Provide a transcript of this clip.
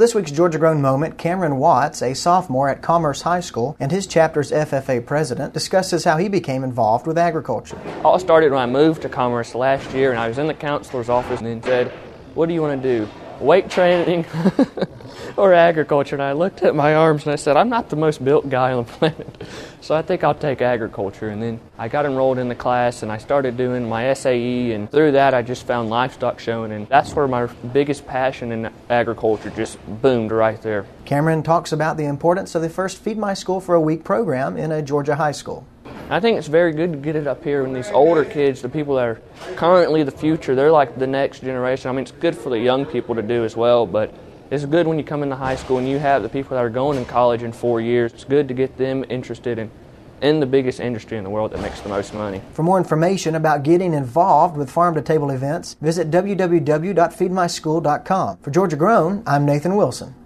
This week's Georgia Grown Moment, Cameron Watts, a sophomore at Commerce High School and his chapter's FFA president, discusses how he became involved with agriculture. All started when I moved to Commerce last year, and I was in the counselor's office and then said, "What do you want to do? Weight training or agriculture?" And I looked at my arms and I said, "I'm not the most built guy on the planet, so I think I'll take agriculture." And then I got enrolled in the class and I started doing my SAE, and through that I just found livestock showing, and that's where my biggest passion in agriculture just boomed right there. Cameron talks about the importance of the first Feed My School for a Week program in a Georgia high school. I think it's very good to get it up here when these older kids, the people that are currently the future, they're like the next generation. I mean, it's good for the young people to do as well, but it's good when you come into high school and you have the people that are going in college in 4 years. It's good to get them interested in the biggest industry in the world that makes the most money. For more information about getting involved with farm-to-table events, visit www.feedmyschool.com. For Georgia Grown, I'm Nathan Wilson.